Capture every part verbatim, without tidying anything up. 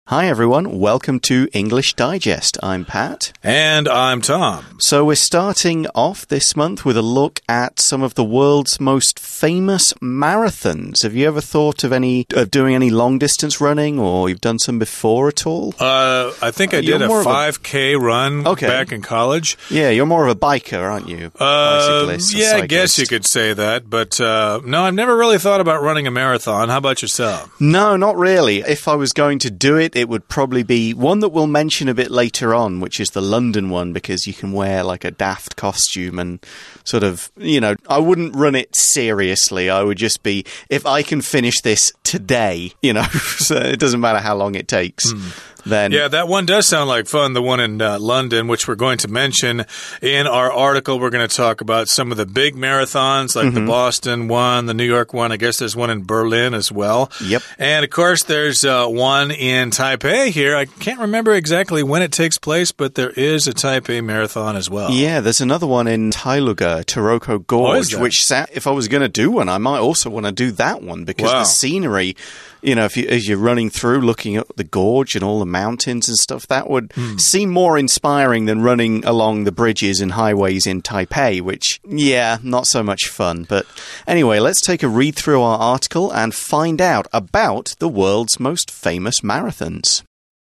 Hi everyone, welcome to English Digest. I'm Pat. And I'm Tom. So we're starting off this month with a look at some of the world's most famous marathons. Have you ever thought of any of doing any long distance running, or you've done some before at all? Uh, I think I did a five K a... run okay. back in college. Yeah, you're more of a biker, aren't you? Uh, yeah, cyclist. I guess you could say that. But uh, no, I've never really thought about running a marathon. How about yourself? No, not really. If I was going to do it, it would probably be one that we'll mention a bit later on, which is the London one, because you can wear like a daft costume and sort of, you know, I wouldn't run it seriously. I would just be, if I can finish this today, you know, so it doesn't matter how long it takes. Mm. Then. Yeah, that one does sound like fun, the one in uh, London, which we're going to mention in our article. We're going to talk about some of the big marathons, like mm-hmm. the Boston one, the New York one. I guess there's one in Berlin as well. Yep. And, of course, there's uh, one in Taipei here. I can't remember exactly when it takes place, but there is a Taipei marathon as well. Yeah, there's another one in Tailuga, Taroko Gorge, oh, which if I was going to do one, I might also want to do that one because wow. the scenery... You know, if you, as you're running through, looking at the gorge and all the mountains and stuff, that would mm. seem more inspiring than running along the bridges and highways in Taipei, which, yeah, not so much fun. But anyway, let's take a read through our article and find out about the world's most famous marathons.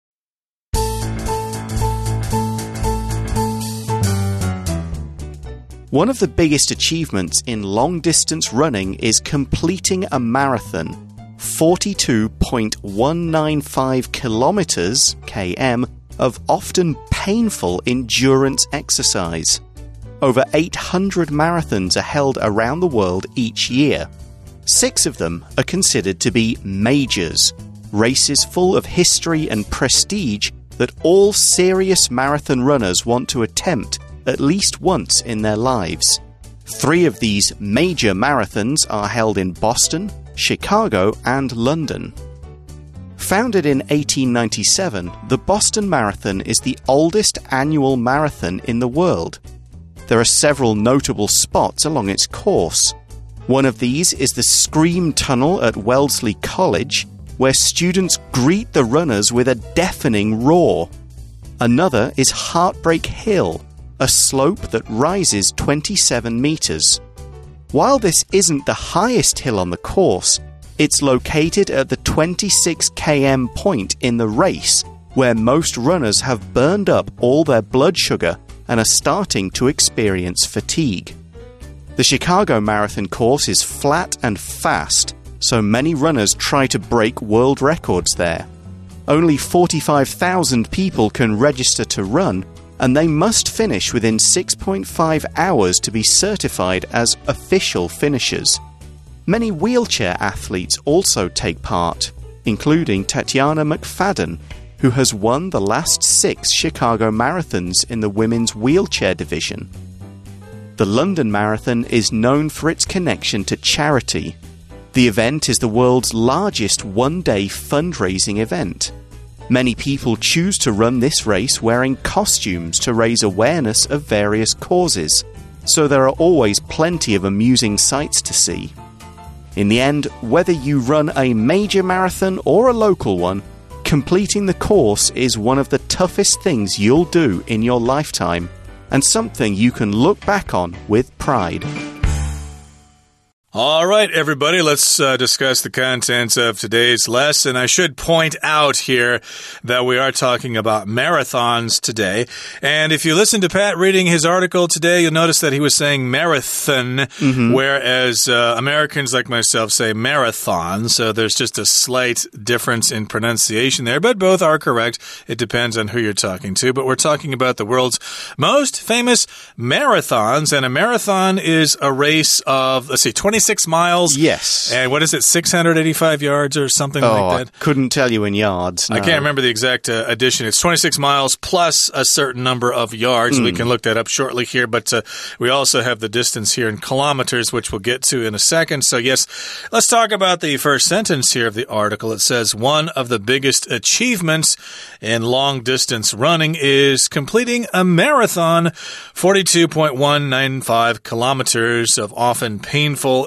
One of the biggest achievements in long-distance running is completing a marathon. forty-two point one nine five kilometers, km, of often painful endurance exercise. Over eight hundred marathons are held around the world each year. Six of them are considered to be majors, races full of history and prestige that all serious marathon runners want to attempt at least once in their lives. Three of these major marathons are held in Boston, Chicago, and London. Founded in eighteen ninety-seven, the Boston Marathon is the oldest annual marathon in the world. There are several notable spots along its course. One of these is the Scream Tunnel at Wellesley College, where students greet the runners with a deafening roar. Another is Heartbreak Hill, a slope that rises twenty-seven meters. While this isn't the highest hill on the course, it's located at the twenty-six kilometer point in the race, where most runners have burned up all their blood sugar and are starting to experience fatigue. The Chicago Marathon course is flat and fast, so many runners try to break world records there. Only forty-five thousand people can register to run, and they must finish within six point five hours to be certified as official finishers. Many wheelchair athletes also take part, including Tatiana McFadden, who has won the last six Chicago marathons in the women's wheelchair division. The London Marathon is known for its connection to charity. The event is the world's largest one-day fundraising event. Many people choose to run this race wearing costumes to raise awareness of various causes, so there are always plenty of amusing sights to see. In the end, whether you run a major marathon or a local one, completing the course is one of the toughest things you'll do in your lifetime, and something you can look back on with pride. All right, everybody, let's uh, discuss the contents of today's lesson. I should point out here that we are talking about marathons today. And if you listen to Pat reading his article today, you'll notice that he was saying marathon, mm-hmm. whereas uh, Americans like myself say marathon. So there's just a slight difference in pronunciation there, but both are correct. It depends on who you're talking to. But we're talking about the world's most famous marathons. And a marathon is a race of, let's see, twenty-six miles. Yes. And what is it, six hundred eighty-five yards or something oh, like that? I couldn't tell you in yards. No. I can't remember the exact uh, addition. It's twenty-six miles plus a certain number of yards. Mm. We can look that up shortly here, but uh, we also have the distance here in kilometers, which we'll get to in a second. So yes, let's talk about the first sentence here of the article. It says, one of the biggest achievements in long-distance running is completing a marathon, forty-two point one nine five kilometers of often painful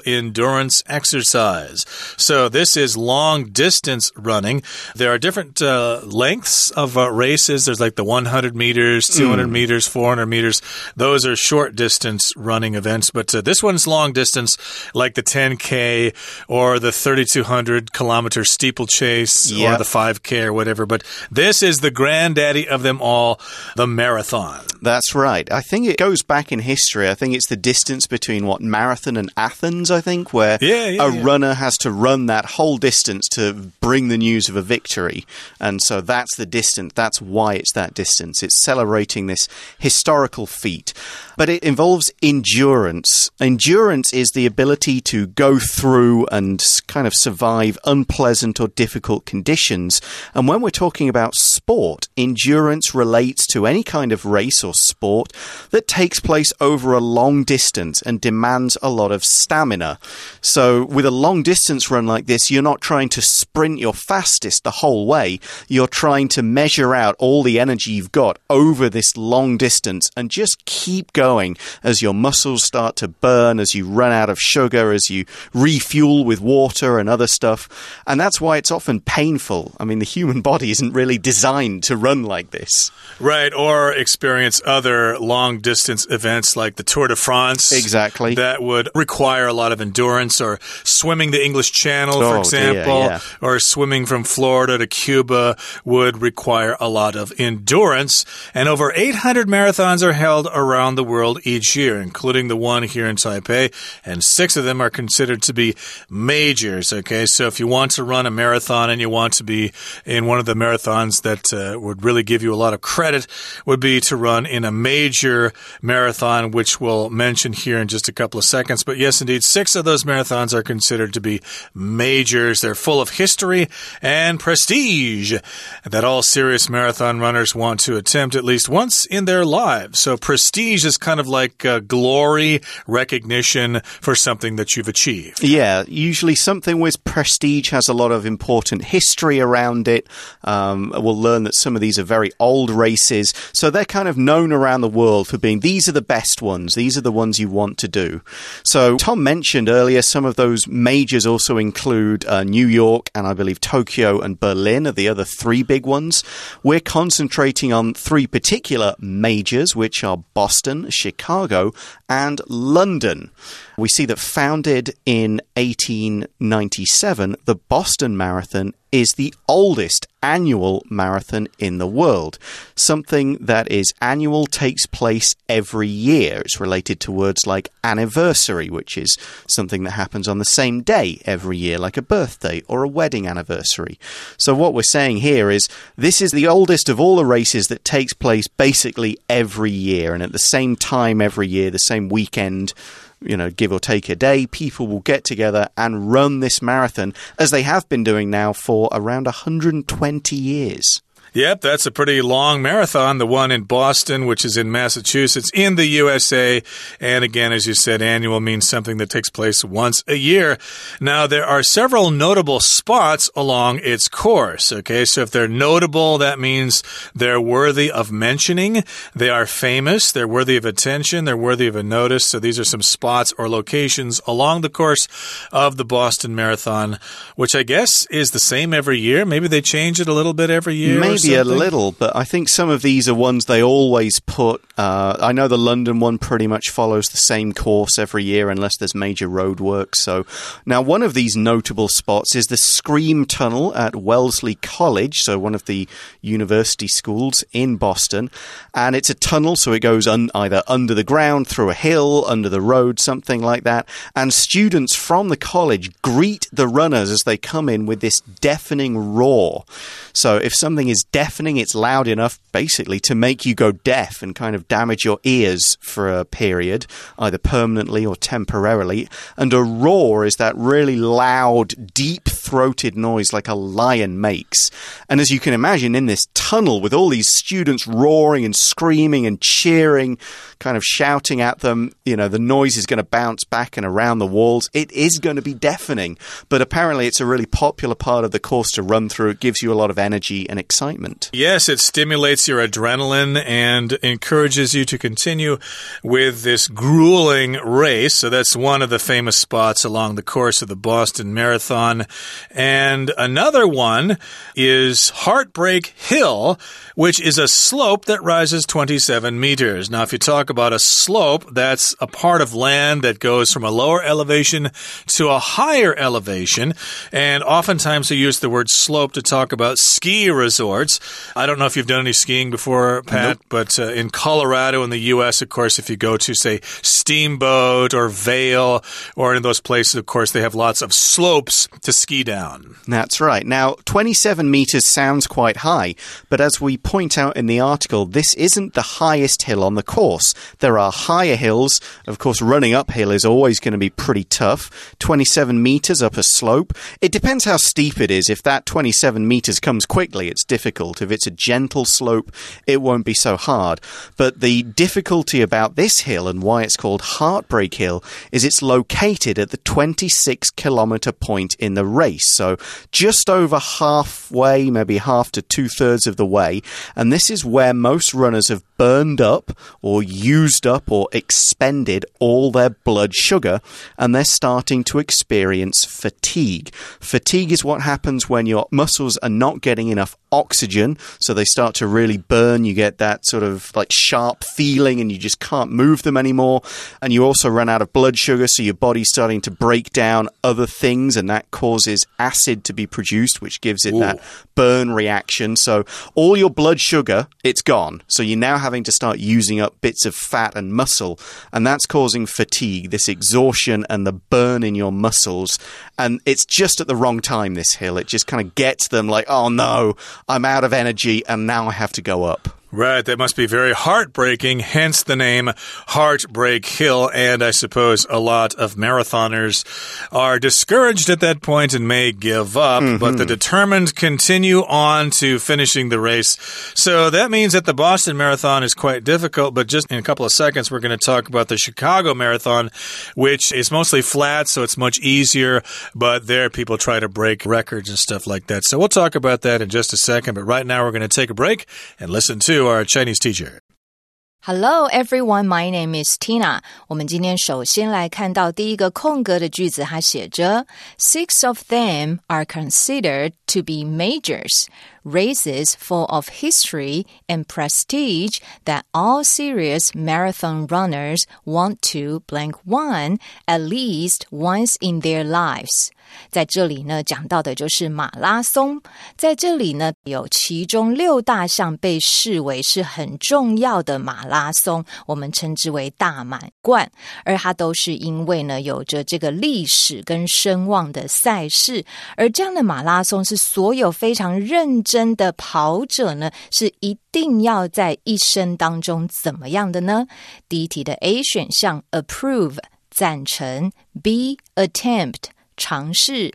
endurance exercise. So this is long distance running. There are different uh, lengths of uh, races. There's like the one hundred meters, two hundred mm. meters, four hundred meters. Those are short distance running events. But uh, this one's long distance, like the ten K or the thirty-two hundred kilometer steeplechase yep. or the five K or whatever. But this is the granddaddy of them all, the marathon. That's right. I think it goes back in history. I think it's the distance between, what, Marathon and Athens, I think, where yeah, yeah, a yeah. runner has to run that whole distance to bring the news of a victory. And so that's the distance. That's why it's that distance. It's celebrating this historical feat. But it involves endurance. Endurance is the ability to go through and kind of survive unpleasant or difficult conditions. And when we're talking about sport, endurance relates to any kind of race or sport that takes place over a long distance and demands a lot of stamina. So with a long distance run like this, you're not trying to sprint your fastest the whole way. You're trying to measure out all the energy you've got over this long distance and just keep going. Going as your muscles start to burn, as you run out of sugar, as you refuel with water and other stuff. And that's why it's often painful. I mean, the human body isn't really designed to run like this. Right, or experience other long-distance events like the Tour de France. Exactly. That would require a lot of endurance, or swimming the English Channel, for oh, example, dear, yeah. or swimming from Florida to Cuba would require a lot of endurance. And over eight hundred marathons are held around the world each year, including the one here in Taipei, and six of them are considered to be majors. Okay, so if you want to run a marathon and you want to be in one of the marathons that uh, would really give you a lot of credit, would be to run in a major marathon, which we'll mention here in just a couple of seconds. But yes, indeed, six of those marathons are considered to be majors. They're full of history and prestige that all serious marathon runners want to attempt at least once in their lives. So prestige is kind of like uh, glory, recognition for something that you've achieved. Yeah, usually something with prestige has a lot of important history around it. Um, we'll learn that some of these are very old races, so they're kind of known around the world for being, these are the best ones, these are the ones you want to do. So Tom mentioned earlier some of those majors also include uh, New York and I believe Tokyo and Berlin are the other three big ones. We're concentrating on three particular majors, which are Boston, Chicago, and London. We see that founded in eighteen ninety-seven, the Boston Marathon is the oldest annual marathon in the world. Something that is annual takes place every year. It's related to words like anniversary, which is something that happens on the same day every year, like a birthday or a wedding anniversary. So what we're saying here is this is the oldest of all the races that takes place basically every year, and at the same time every year, the same weekend, you know, give or take a day, people will get together and run this marathon, as they have been doing now for around one hundred twenty years. Yep, that's a pretty long marathon, the one in Boston, which is in Massachusetts, in the U S A. And again, as you said, annual means something that takes place once a year. Now, there are several notable spots along its course, okay? So if they're notable, that means they're worthy of mentioning. They are famous. They're worthy of attention. They're worthy of a notice. So these are some spots or locations along the course of the Boston Marathon, which I guess is the same every year. Maybe they change it a little bit every year. Maybe. A little, but I think some of these are ones they always put. Uh, I know the London one pretty much follows the same course every year unless there's major road work. So now one of these notable spots is the Scream Tunnel at Wellesley College, so one of the university schools in Boston. And it's a tunnel, so it goes un- either under the ground, through a hill, under the road, something like that. And students from the college greet the runners as they come in with this deafening roar. So if something is deafening, it's loud enough basically to make you go deaf and kind of damage your ears for a period, either permanently or temporarily. And a roar is that really loud, deep-throated noise like a lion makes. And as you can imagine, in this tunnel with all these students roaring and screaming and cheering, kind of shouting at them, you know, the noise is going to bounce back and around the walls. It is going to be deafening. But apparently it's a really popular part of the course to run through. It gives you a lot of energy and excitement. Yes, it stimulates your adrenaline and encourages you to continue with this grueling race. So that's one of the famous spots along the course of the Boston Marathon. And another one is Heartbreak Hill, which is a slope that rises twenty-seven meters. Now, if you talk about a slope, that's a part of land that goes from a lower elevation to a higher elevation. And oftentimes they use the word slope to talk about ski resorts. I don't know if you've done any skiing before, Pat, nope. but uh, in Colorado in the U S, of course, if you go to, say, Steamboat or Vail or in those places, of course, they have lots of slopes to ski down. That's right. Now, twenty-seven meters sounds quite high, but as we point out in the article, this isn't the highest hill on the course. There are higher hills. Of course, running uphill is always going to be pretty tough. twenty-seven meters up a slope. It depends how steep it is. If that twenty-seven meters comes quickly, it's difficult. If it's a gentle slope, it won't be so hard. But the difficulty about this hill and why it's called Heartbreak Hill is it's located at the twenty-six kilometer point in the race. So just over halfway, maybe half to two-thirds of the way. And this is where most runners have burned up or used up or expended all their blood sugar, and they're starting to experience fatigue. Fatigue is what happens when your muscles are not getting enough oxygen, so they start to really burn. You get that sort of like sharp feeling and you just can't move them anymore. And you also run out of blood sugar, so your body's starting to break down other things, and that causes acid to be produced, which gives it Ooh. that burn reaction. So all your blood sugar, it's gone. So you're now having to start using up bits of fat and muscle, and that's causing fatigue, this exhaustion and the burn in your muscles. And it's just at the wrong time, this hill. It just kind of gets them like, oh no, I'm out of energy and now I have to go up. Right, that must be very heartbreaking, hence the name Heartbreak Hill, and I suppose a lot of marathoners are discouraged at that point and may give up, mm-hmm. but the determined continue on to finishing the race. So that means that the Boston Marathon is quite difficult, but just in a couple of seconds we're going to talk about the Chicago Marathon, which is mostly flat, so it's much easier, but there people try to break records and stuff like that. So we'll talk about that in just a second, but right now we're going to take a break and listen to our Chinese teacher. Hello everyone, my name is Tina. 我们今天首先来看到第一个空格的句子，它写着 Six of them are considered to be majors, races full of history and prestige that all serious marathon runners want to blank one at least once in their lives. 在这里呢，讲到的就是马拉松。在这里呢，有其中六大项被视为是很重要的马拉松，我们称之为大满贯，而它都是因为呢，有着这个历史跟声望的赛事，而这样的马拉松是所有非常认真的跑者呢，是一定要在一生当中怎么样的呢？第一题的 A 选项 approve 赞成， B attempt尝试，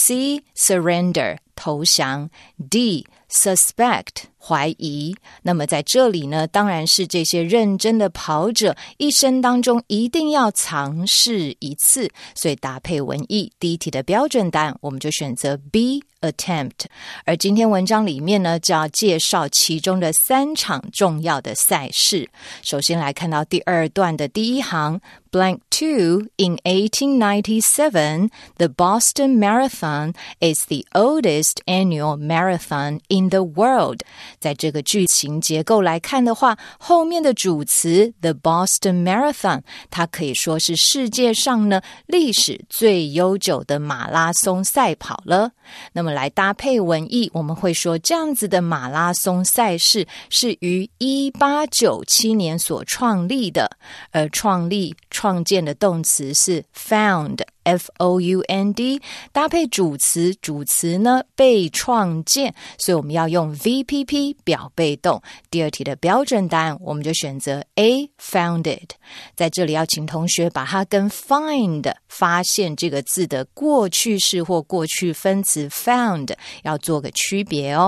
C surrender 投降， D suspect 怀疑。那么在这里呢，当然是这些认真的跑者一生当中一定要尝试一次，所以搭配文意，第一题的标准答案我们就选择 B attempt。 而今天文章里面呢，就要介绍其中的三场重要的赛事。首先来看到第二段的第一行Blank two, in eighteen ninety-seven, the Boston Marathon is the oldest annual marathon in the world. 在这个句型结构来看的话，后面的主词 the Boston Marathon 它可以说是世界上呢历史最悠久的马拉松赛跑了。那么来搭配文意，我们会说这样子的马拉松赛事是于一八九七年所创立的，而创立创建的动词是 found F O U N D 搭配主词，主词呢被创建，所以我们要用 V P P 表被动。第二题的标准答案我们就选择 A founded。 在这里要请同学把它跟 find 发现这个字的过去式或过去分词 found 要做个区别哦。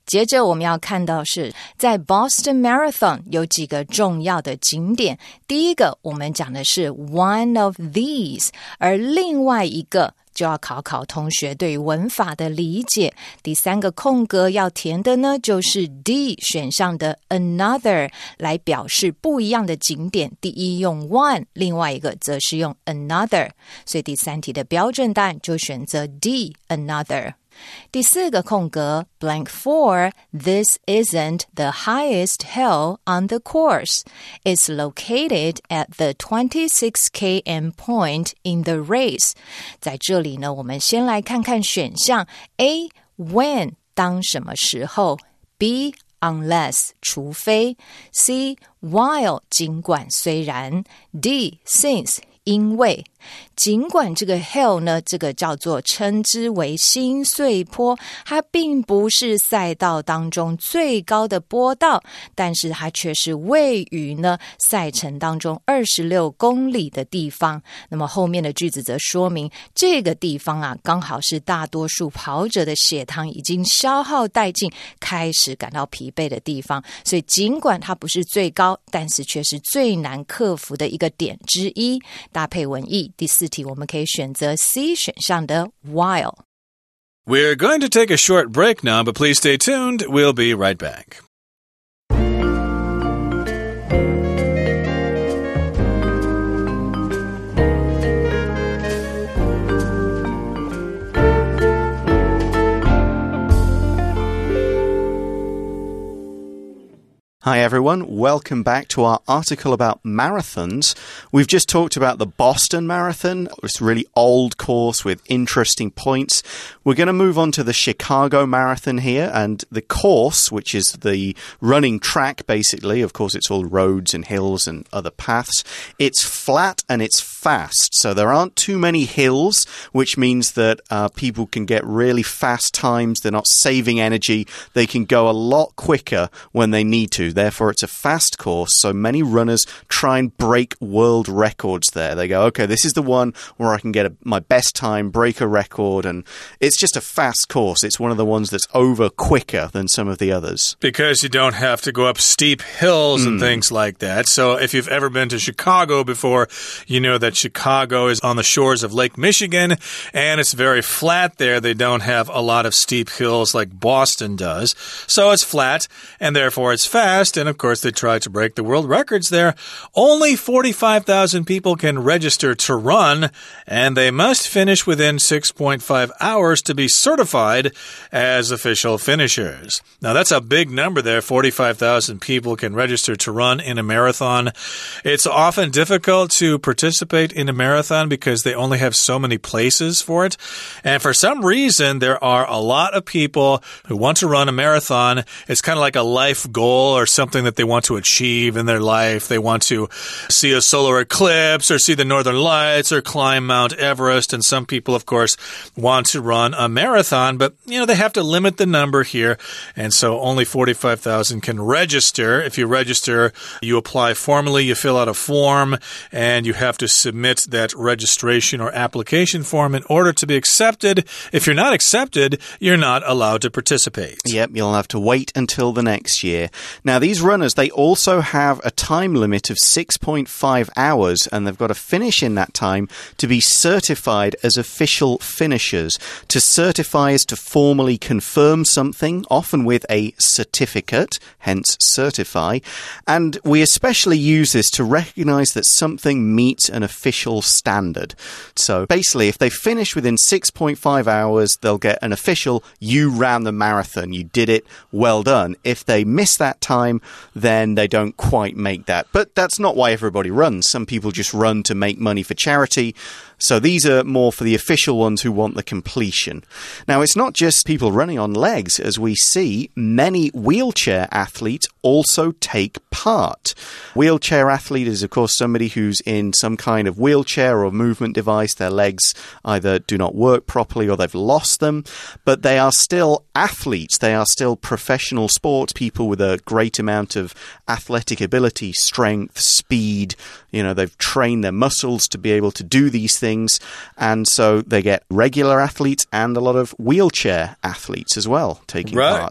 接着我们要看到是在 Boston Marathon 有几个重要的景点。第一个我们讲的是 one of these， 而另外一个就要考考同学对于文法的理解。第三个空格要填的呢，就是 D 选项的 another 来表示不一样的景点。第一用 one， 另外一个则是用 another， 所以第三题的标准答案就选择 D another。第四个空格 blank four, this isn't the highest hill on the course. It's located at the twenty-six kilometer point in the race. 在这里呢，我们先来看看选项 A, when 当什么时候 B, unless 除非 C, while 尽管虽然 D, since 因为。尽管这个 hill 呢，这个叫做称之为新穗坡，它并不是赛道当中最高的坡道，但是它却是位于呢赛程当中二十六公里的地方。那么后面的句子则说明这个地方啊，刚好是大多数跑者的血糖已经消耗殆尽，开始感到疲惫的地方。所以尽管它不是最高，但是却是最难克服的一个点之一。搭配文意，第四题我们可以选择 C 选项的 while。 We're going to take a short break now, but please stay tuned. We'll be right back. Hi everyone, welcome back to our article about marathons. We've just talked about the Boston Marathon, this really old course with interesting points. We're going to move on to the Chicago Marathon here, and the course, which is the running track basically, of course it's all roads and hills and other paths. It's flat and it's fast, so there aren't too many hills, which means that uh, people can get really fast times. They're not saving energy. They can go a lot quicker when they need to. Therefore, it's a fast course, so many runners try and break world records there. They go, okay, this is the one where I can get a, my best time, break a record, and it's just a fast course. It's one of the ones that's over quicker than some of the others. Because you don't have to go up steep hills and mm. things like that. So if you've ever been to Chicago before, you know that Chicago is on the shores of Lake Michigan, and it's very flat there. They don't have a lot of steep hills like Boston does. So it's flat, and therefore it's fast. And of course, they try to break the world records there. Only forty-five thousand people can register to run, and they must finish within six point five hours to be certified as official finishers. Now, that's a big number there. forty-five thousand people can register to run in a marathon. It's often difficult to participate in a marathon because they only have so many places for it. And for some reason, there are a lot of people who want to run a marathon. It's kind of like a life goal or something that they want to achieve in their life. They want to see a solar eclipse or see the northern lights or climb Mount Everest. And some people, of course, want to run a marathon, but, you know, they have to limit the number here. And so only forty-five thousand can register. If you register, you apply formally, you fill out a form, and you have to submit that registration or application form in order to be accepted. If you're not accepted, you're not allowed to participate. Yep, you'll have to wait until the next year. Now, these runners, they also have a time limit of six point five hours, and they've got to finish in that time to be certified as official finishers. To certify is to formally confirm something, often with a certificate, hence certify. And we especially use this to recognize that something meets an official standard. So basically, if they finish within six point five hours, they'll get an official, you ran the marathon, you did it, well done. If they miss that time, then they don't quite make that. But that's not why everybody runs. Some people just run to make money for charity. So these are more for the official ones who want the completion. Now, it's not just people running on legs. As we see, many wheelchair athletes also take part. Wheelchair athlete is, of course, somebody who's in some kind of wheelchair or movement device. Their legs either do not work properly or they've lost them. But they are still athletes. They are still professional sports people with a great amount of athletic ability, strength, speed. You know, they've trained their muscles to be able to do these things. And so they get regular athletes and a lot of wheelchair athletes as well taking right. part.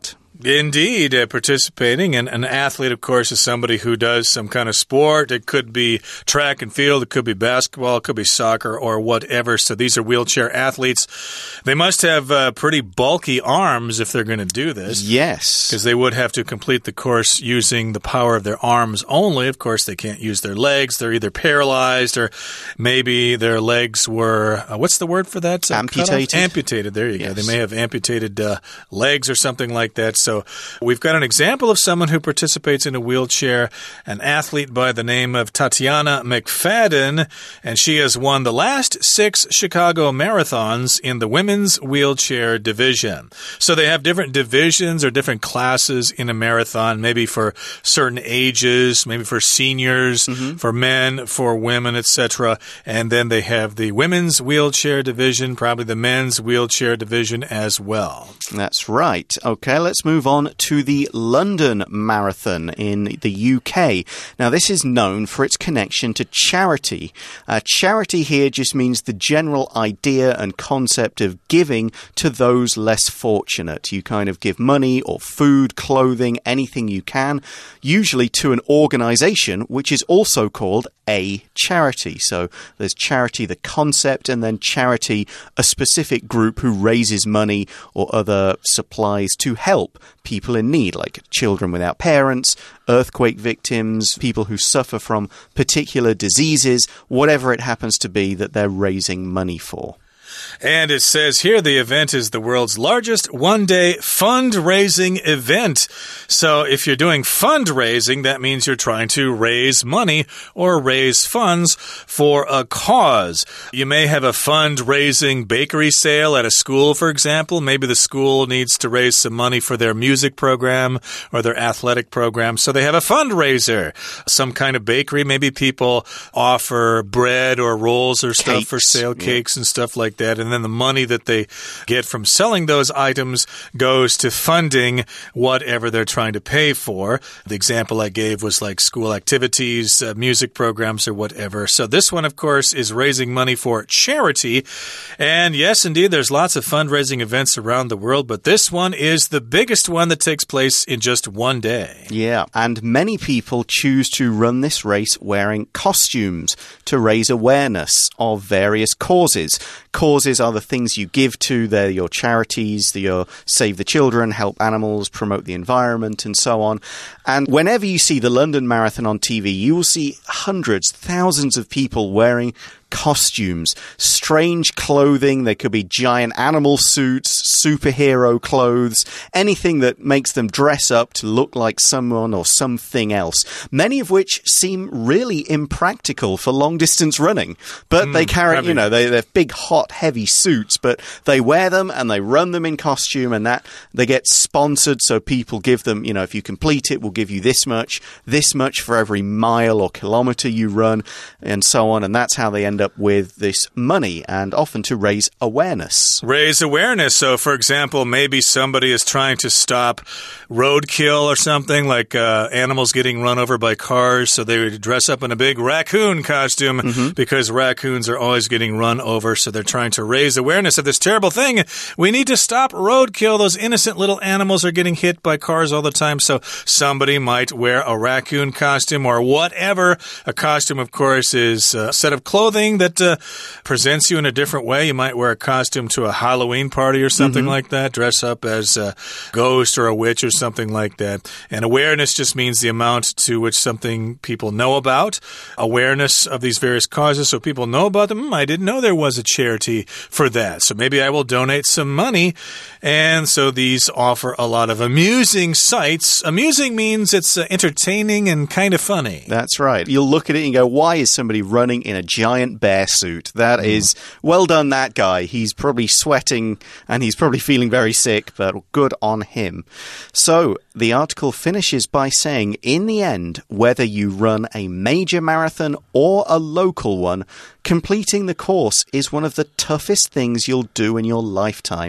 Indeed, uh, participating. And an athlete, of course, is somebody who does some kind of sport. It could be track and field, it could be basketball, it could be soccer, or whatever. So these are wheelchair athletes. They must have uh, pretty bulky arms if they're going to do this. Yes. Because they would have to complete the course using the power of their arms only. Of course, they can't use their legs. They're either paralyzed or maybe their legs were, uh, what's the word for that? Uh, amputated. Amputated, there you yes. go. They may have amputated uh, legs or something like that. So we've got an example of someone who participates in a wheelchair, an athlete by the name of Tatiana McFadden, and she has won the last six Chicago marathons in the women's wheelchair division. So they have different divisions or different classes in a marathon, maybe for certain ages, maybe for seniors, mm-hmm. for men, for women, et cetera. And then they have the women's wheelchair division, probably the men's wheelchair division as well. That's right. Okay, let's move on to the London Marathon in the U K. Now, this is known for its connection to charity. Uh, charity here just means the general idea and concept of giving to those less fortunate. You kind of give money or food, clothing, anything you can, usually to an organization which is also called a charity. So there's charity, the concept, and then charity, a specific group who raises money or other supplies to help people in need, like children without parents, earthquake victims, people who suffer from particular diseases, whatever it happens to be that they're raising money for. And it says here the event is the world's largest one-day fundraising event. So if you're doing fundraising, that means you're trying to raise money or raise funds for a cause. You may have a fundraising bakery sale at a school, for example. Maybe the school needs to raise some money for their music program or their athletic program. So they have a fundraiser, some kind of bakery. Maybe people offer bread or rolls or stuff Cakes. for sale, cakes yeah. and stuff like that. And then the money that they get from selling those items goes to funding whatever they're trying to pay for. The example I gave was like school activities, uh, music programs, or whatever. So this one, of course, is raising money for charity. And yes, indeed, there's lots of fundraising events around the world, but this one is the biggest one that takes place in just one day. Yeah, and many people choose to run this race wearing costumes to raise awareness of various causes. Causes are the things you give to. They're your charities, your Save the Children, Help Animals, Promote the Environment, and so on. And whenever you see the London Marathon on T V, you will see hundreds, thousands of people wearing costumes, strange clothing. There could be giant animal suits, superhero clothes, anything that makes them dress up to look like someone or something else, many of which seem really impractical for long-distance running. But mm, they carry, heavy. you know, they, they're big, hot, heavy suits, but they wear them and they run them in costume, and that they get sponsored, so people give them, you know, if you complete it, we'll give you this much, this much for every mile or kilometer you run, and so on, and that's how they end up with this money, and often to raise awareness. Raise awareness. So, for example, maybe somebody is trying to stop roadkill or something, like uh, animals getting run over by cars, so they would dress up in a big raccoon costume mm-hmm. because raccoons are always getting run over, so they're trying to raise awareness of this terrible thing. We need to stop roadkill. Those innocent little animals are getting hit by cars all the time, so somebody might wear a raccoon costume or whatever. A costume, of course, is a set of clothing that uh, presents you in a different way. You might wear a costume to a Halloween party or something mm-hmm. like that, dress up as a ghost or a witch or something like that. And awareness just means the amount to which something people know about. Awareness of these various causes, so people know about them. Mm, I didn't know there was a charity for that, so maybe I will donate some money. And so these offer a lot of amusing sights. Amusing means it's uh, entertaining and kind of funny. That's right. You'll look at it and go, why is somebody running in a giant bear suit? That mm. is, well done, that guy. He's probably sweating and he's probably feeling very sick, but good on him. So the article finishes by saying, in the end, whether you run a major marathon or a local one, completing the course is one of the toughest things you'll do in your lifetime.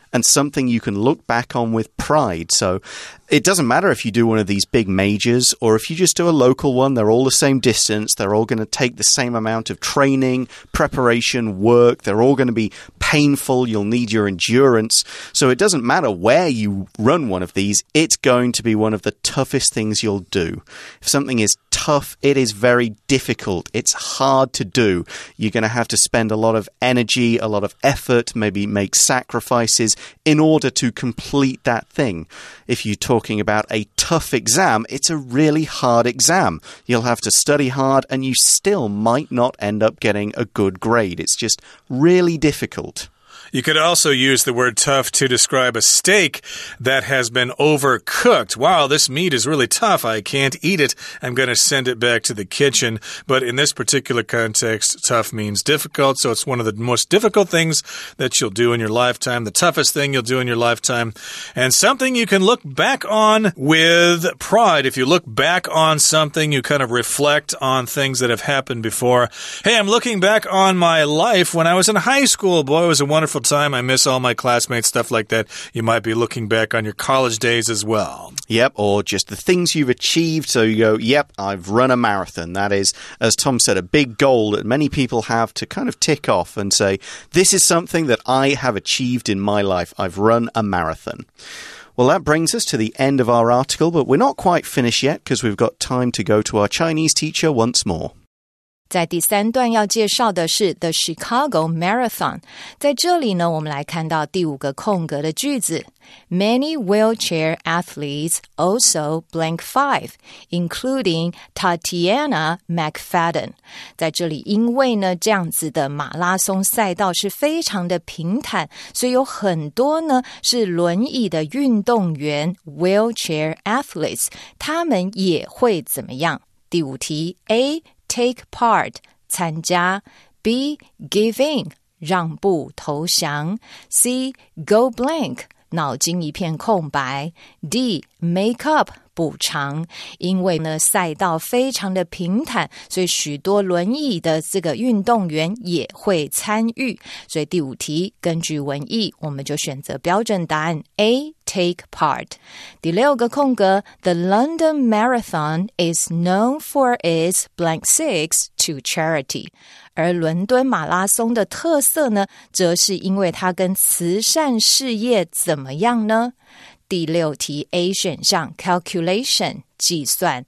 and something you can look back on with pride. So it doesn't matter if you do one of these big majors or if you just do a local one. They're all the same distance. They're all going to take the same amount of training, preparation, work. They're all going to be painful. You'll need your endurance. So it doesn't matter where you run one of these. It's going to be one of the toughest things you'll do. If something is tough, it is very difficult. It's hard to do. You're going to have to spend a lot of energy, a lot of effort, maybe make sacrifices in order to complete that thing. If you're talking about a tough exam, it's a really hard exam. You'll have to study hard and you still might not end up getting a good grade. It's just really difficult. You could also use the word tough to describe a steak that has been overcooked. Wow, this meat is really tough. I can't eat it. I'm going to send it back to the kitchen. But in this particular context, tough means difficult. So it's one of the most difficult things that you'll do in your lifetime, the toughest thing you'll do in your lifetime, and something you can look back on with pride. If you look back on something, you kind of reflect on things that have happened before. Hey, I'm looking back on my life when I was in high school. Boy, it was a wonderful time. I miss all my classmates, stuff like that. You might be looking back on your college days as well. Yep, or just the things you've achieved. So you go, yep, I've run a marathon. That is, as Tom said, a big goal that many people have to kind of tick off and say, this is something that I have achieved in my life. I've run a marathon. Well, that brings us to the end of our article, but we're not quite finished yet because we've got time to go to our Chinese teacher once more. 在第三段要介绍的是 The Chicago Marathon。 在这里呢，我们来看到第五个空格的句子 Many wheelchair athletes also blank five, including Tatiana McFadden。 在这里因为呢这样子的马拉松赛道是非常的平坦，所以有很多呢是轮椅的运动员 wheelchair athletes， 他们也会怎么样？第五题 A take part 参加 B give in 让步投降 C go blank 脑筋一片空白 D make up 补偿。因为呢赛道非常的平坦，所以许多轮椅的这个运动员也会参与，所以第五题根据文意我们就选择标准答案 A take part。 第六个空格 The London Marathon is known for its blank six to charity。 而伦敦马拉松的特色呢，则是因为它跟慈善事业怎么样呢？第六题 A 选项 calculation 计算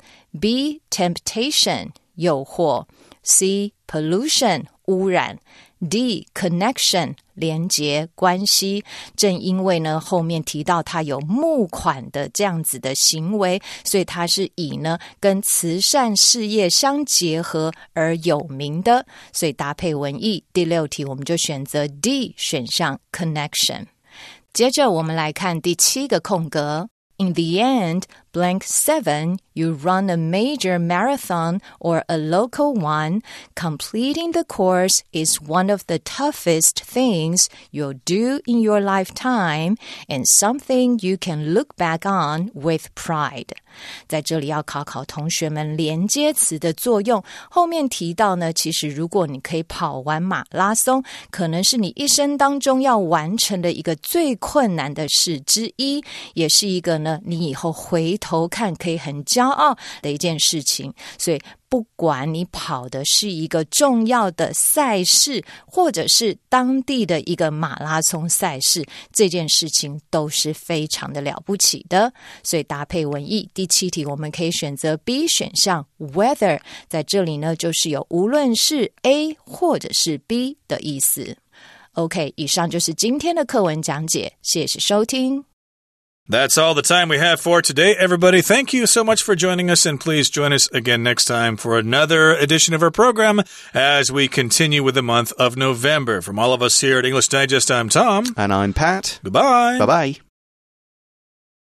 B temptation 诱惑 C pollution 污染 D connection 连结关系。正因为呢后面提到它有募款的这样子的行为，所以它是以呢跟慈善事业相结合而有名的，所以搭配文意第六题我们就选择 D 选项 connection。 接着我们来看第七个空格 In the end, blank seven, you run a major marathon or a local one. Completing the course is one of the toughest things you'll do in your lifetime and something you can look back on with pride. 在这里要考考同学们连接词的作用。后面提到呢，其实如果你可以跑完马拉松，可能是你一生当中要完成的一个最困难的事之一，也是一个呢你以后回头看可以很骄傲的一件事情。所以不管你跑的是一个重要的赛事，或者是当地的一个马拉松赛事，这件事情都是非常的了不起的。所以搭配文意第七题我们可以选择 B 选项 whether， 在这里呢就是有无论是 A 或者是 B 的意思。 OK， 以上就是今天的课文讲解，谢谢收听。 That's all the time we have for today, everybody. Thank you so much for joining us, and please join us again next time for another edition of our program as we continue with the month of November. From all of us here at English Digest, I'm Tom. And I'm Pat. Goodbye. Bye-bye.